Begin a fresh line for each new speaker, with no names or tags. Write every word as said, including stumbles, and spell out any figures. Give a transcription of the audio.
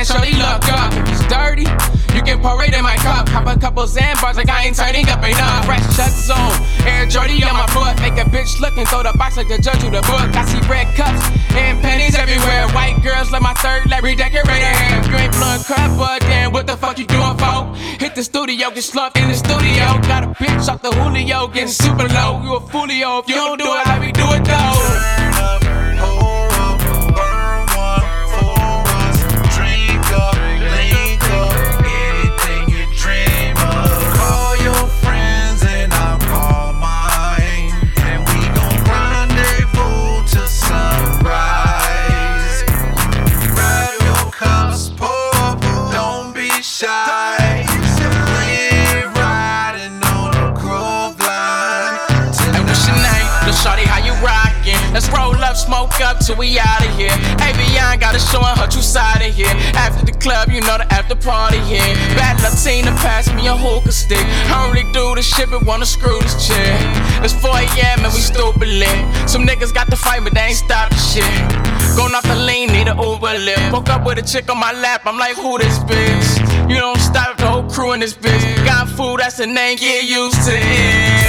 and shorty look up. If it's dirty, you can pour it in my cup. Pop a couple Xanbars like I ain't turning up enough. Fresh chucks on, Air Jordy on my foot. Make a bitch look and throw the box like the judge of the book. I see red cups and pennies everywhere. White girls like my third leg, redecorate her hair. You ain't blowing crap, but damn, what the fuck you doing, for? Hit the studio, get slumped in the studio. Got a bitch off the Julio, getting super low. You a foolio if you don't do it how we do it though. Shawty, how you rockin'? Let's roll up, smoke up till we outta here. Avion got us showing her true side of here. After the club, you know the after party here. Bad Latina pass me a hookah stick. I don't really do this shit, but wanna screw this chick. It's four a.m. and we stupid lit. Some niggas got to fight, but they ain't stop the shit. Going off the lean, need a Uber lift. Woke up with a chick on my lap, I'm like, who this bitch? You don't stop the whole crew in this bitch. Got food, that's the name, get used to it.